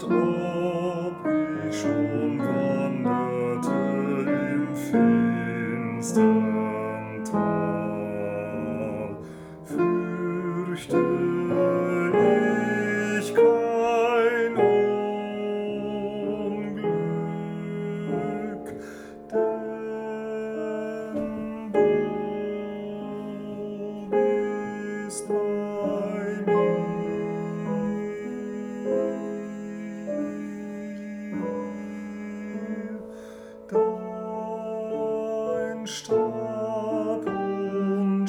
ob ich schon wanderte im finstern Tal, fürchte ich kein Unglück, denn du bist bei mir. Dein Stab und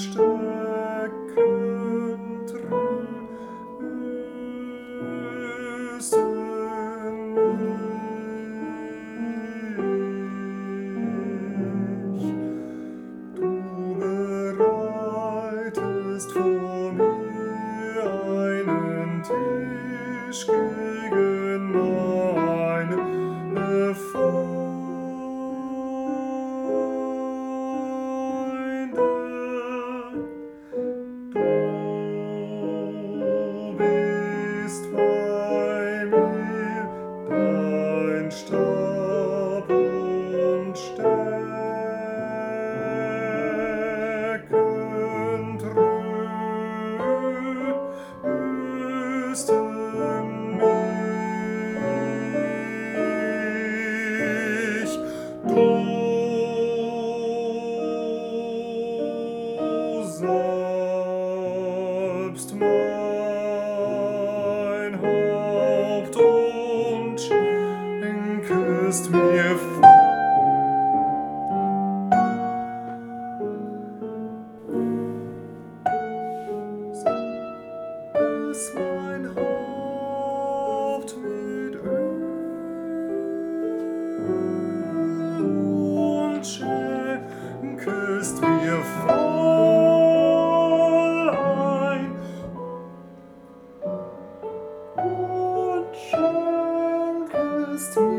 Stecken trösten mich. Du bereitest vor mir einen Tisch gegen meine Feinde. Du bist bei mir, dein Stab und Stecken trösten mich. Du salbst mein Haupt und schenkest mir salbst mein Haupt mit Öl und schenkest mir voll ein und schenkest mir